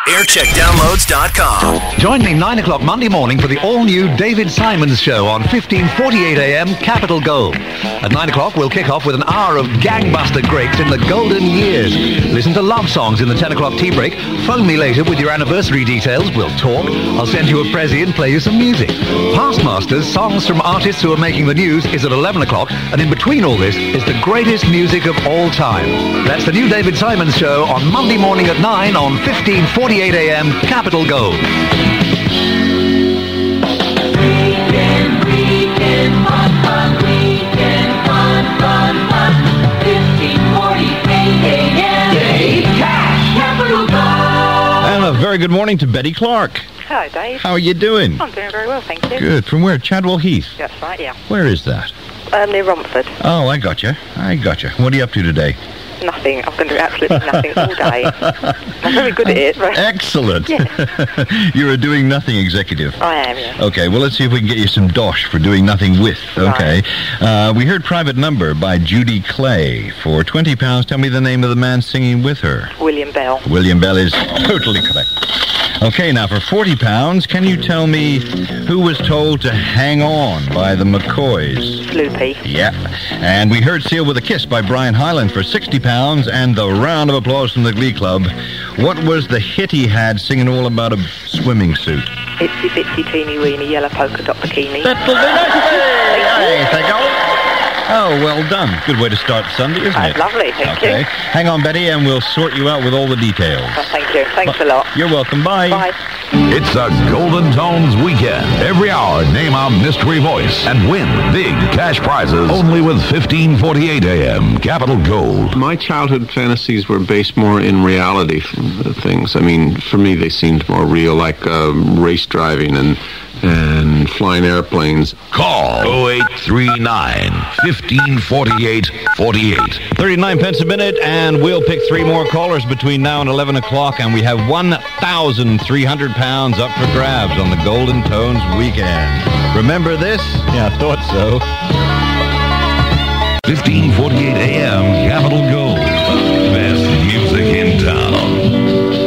aircheckdownloads.com. Join me 9 o'clock Monday morning for the all-new David Simons Show on 1548 AM Capital Gold. At 9 o'clock, we'll kick off with an hour of gangbuster greats in the golden years. Listen to love songs in the 10 o'clock tea break. Phone me later with your anniversary details. We'll talk. I'll send you a prezi and play you some music. Past Masters, songs from artists who are making the news, is at 11 o'clock. And in between all this is the greatest music of all time. That's the new David Simons Show on Monday morning at 9 on 1548 AM Capital Gold. Weekend, fun, weekend, fun. 1548 AM. Dave Cash, Capital Gold. And a very good morning to Betty Clark. Hello, Dave. How are you doing? I'm doing very well, thank you. Good. From where? Chadwell Heath? That's right, yeah. Where is that? Near Romford. Oh, I got you. What are you up to today? Nothing. I'm going to do absolutely nothing all day. I'm very good at it. But Excellent. Yeah. You're a doing nothing executive. I am, yeah. Okay, well, let's see if we can get you some dosh for doing nothing with. Okay. We heard Private Number by Judy Clay for £20. Tell me the name of the man singing with her. William Bell. William Bell is totally correct. Okay, now for £40, can you tell me who was told to hang on by the McCoys? Sloopy. Yeah. And we heard Seal with a Kiss by Brian Hyland for £60 and the round of applause from the Glee Club. What was the hit he had singing all about a swimming suit? Itsy bitsy teeny weeny yellow polka dot bikini. That'll be nice. Thank you. Oh, well done. Good way to start Sunday, isn't it? That's lovely, thank you. Hang on, Betty, and we'll sort you out with all the details. Oh, thank you. Thanks a lot. You're welcome. Bye. Bye. It's a Golden Tones weekend. Every hour, name a mystery voice and win big cash prizes. Only with 1548 AM Capital Gold. My childhood fantasies were based more in reality things. I mean, for me, they seemed more real, like race driving and flying airplanes. Call 0839 1548 48. 39 pence a minute, and we'll pick three more callers between now and 11 o'clock, and we have £1,300 up for grabs on the Golden Tones weekend. Remember this? Yeah, I thought so. 1548 AM Capital Gold. Best music in town.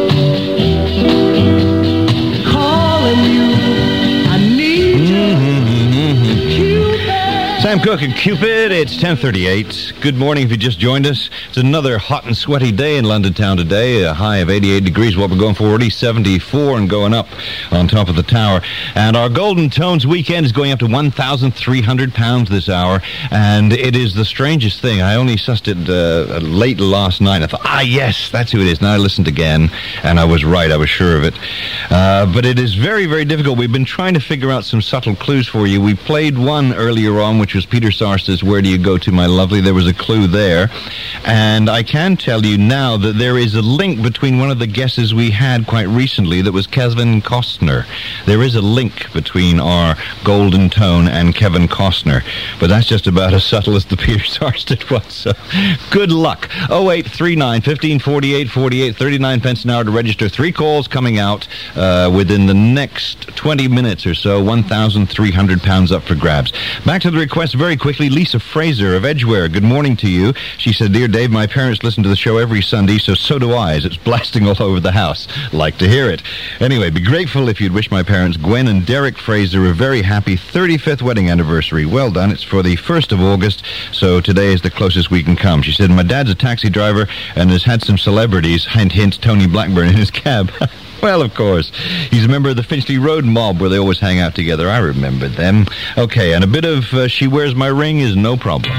Sam Cooke and Cupid, it's 10:38. Good morning if you just joined us. It's another hot and sweaty day in London town today. A high of 88 degrees. What we're going for already, 74 and going up on top of the tower. And our Golden Tones weekend is going up to £1,300 this hour. And it is the strangest thing. I only sussed it late last night. I thought, yes, that's who it is. Now I listened again, and I was right. I was sure of it. But it is very, very difficult. We've been trying to figure out some subtle clues for you. We played one earlier on, which was Peter Sarster's Where Do You Go To, My Lovely? There was a clue there. And I can tell you now that there is a link between one of the guesses we had quite recently that was Kevin Costner. There is a link between our Golden Tone and Kevin Costner. But that's just about as subtle as the Peter Sarster was. So good luck. 0839 1548 48, 39 pence an hour to register. Three calls coming out within the next 20 minutes or so. £1,300 up for grabs. Back to the request very quickly. Lisa Fraser of Edgware, good morning to you. She said, Dear Dave, my parents listen to the show every Sunday, so do I, as it's blasting all over the house. Like to hear it. Anyway, be grateful if you'd wish my parents, Gwen and Derek Fraser, a very happy 35th wedding anniversary. Well done. It's for the 1st of August, so today is the closest we can come. She said, my dad's a taxi driver and has had some celebrities, hint, Tony Blackburn, in his cab. Well, of course. He's a member of the Finchley Road mob where they always hang out together. I remember them. Okay, and a bit of She Wears My Ring is no problem.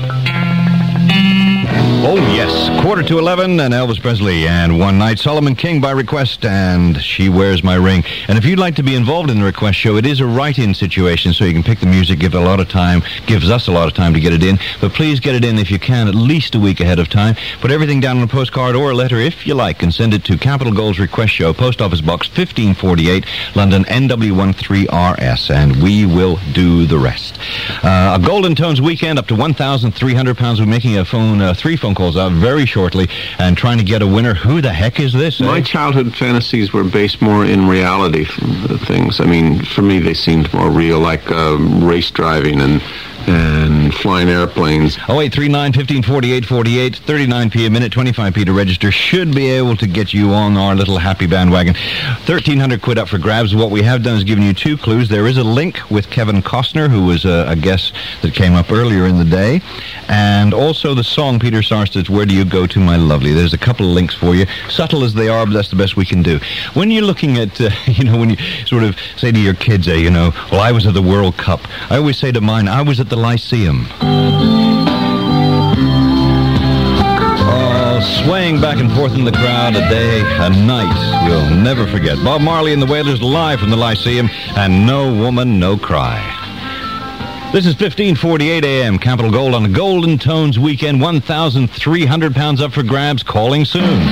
Oh, yes. 11:15 and Elvis Presley. And One Night Solomon King by request and She Wears My Ring. And if you'd like to be involved in the request show, it is a write-in situation, so you can pick the music, gives us a lot of time to get it in. But please get it in if you can, at least a week ahead of time. Put everything down on a postcard or a letter if you like, and send it to Capital Gold's Request Show, Post Office Box 1548, London NW13RS, and we will do the rest. A Golden Tones weekend up to £1,300. We're making three phone calls out very shortly and trying to get a winner. Who the heck is this? My childhood fantasies were based more in reality things. I mean, for me, they seemed more real, like race driving and and flying airplanes. 0839 1548 48, 39p a minute, 25p to register. Should be able to get you on our little happy bandwagon. 1,300 quid up for grabs. What we have done is given you 2 clues. There is a link with Kevin Costner, who was a guest that came up earlier in the day, and also the song Peter Sarstedt's Where Do You Go To My Lovely. There's a couple of links for you. Subtle as they are, but that's the best we can do. When you're looking at, when you sort of say to your kids, well, I was at the World Cup. I always say to mine, I was at the Lyceum. Oh, swaying back and forth in the crowd, a day, a night you'll never forget. Bob Marley and the Wailers live from the Lyceum, and No Woman, No Cry. This is 1548 AM, Capital Gold on a Golden Tones weekend. 1,300 pounds up for grabs, calling soon.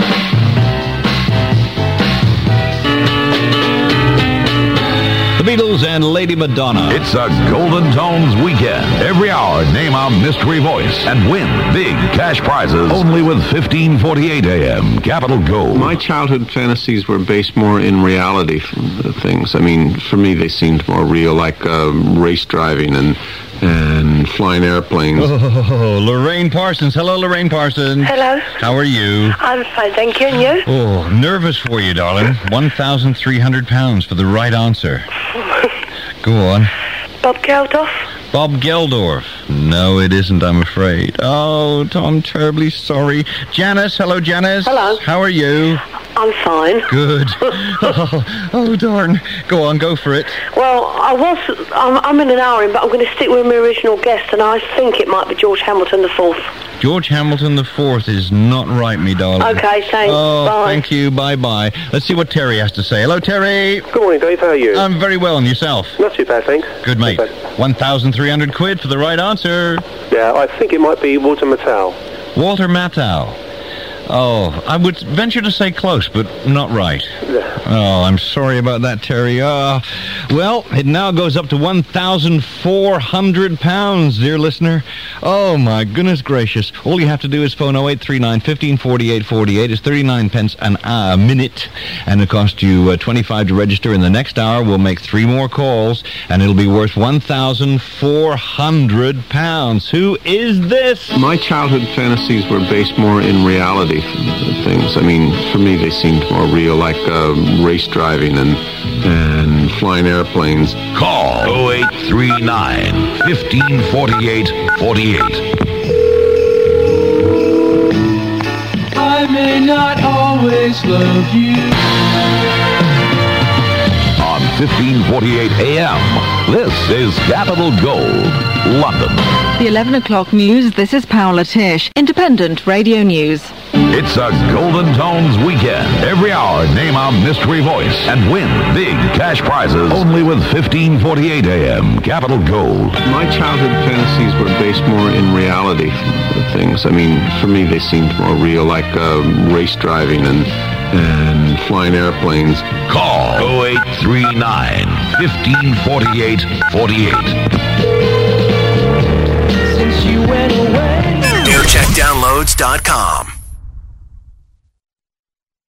The Beatles and Lady Madonna. It's a Golden Tones weekend. Every hour, name a mystery voice and win big cash prizes only with 1548 AM, Capital Gold. My childhood fantasies were based more in reality things. I mean, for me, they seemed more real, like race driving and flying airplanes. Oh, Lorraine Parsons. Hello, Lorraine Parsons. Hello. How are you? I'm fine, thank you. And you? Oh, nervous for you, darling. 1,300 pounds for the right answer. Go on. Bob Geldof? Bob Geldorf. No, it isn't, I'm afraid. Oh, I'm terribly sorry. Janice. Hello, Janice. Hello. How are you? I'm fine. Good. Oh, darn. Go on, go for it. Well, I'm in an hour in, but I'm going to stick with my original guest, and I think it might be George Hamilton IV. George Hamilton IV is not right, me darling. Okay, thanks. Oh, Bye. thank you. Bye-bye. Let's see what Terry has to say. Hello, Terry. Good morning, Dave. How are you? I'm very well, and yourself? Not too bad, thanks. Good, mate. Not bad. 1,300 quid for the right answer. Yeah, I think it might be Walter Matthau. Walter Matthau. Oh, I would venture to say close, but not right. Yeah. Oh, I'm sorry about that, Terry. Well, it now goes up to 1,400 pounds, dear listener. Oh, my goodness gracious. All you have to do is phone 0839 1548 48. It's 39 pence a minute, and it costs you 25 to register. In the next hour, we'll make 3 more calls, and it'll be worth 1,400 pounds. Who is this? My childhood fantasies were based more in reality things. I mean, for me, they seemed more real, like race driving and flying airplanes. Call 0839 1548 48. I may not always love you. On 1548 AM, this is Capital Gold, London. The 11 o'clock news, this is Paula Tish, Independent Radio News. It's a Golden Tones weekend. Every hour, name a mystery voice and win big cash prizes only with 1548 AM, Capital Gold. My childhood fantasies were based more in reality things. I mean, for me, they seemed more real, like race driving and flying airplanes. Call 0839 1548 48. Since you went away. AirCheckDownloads.com.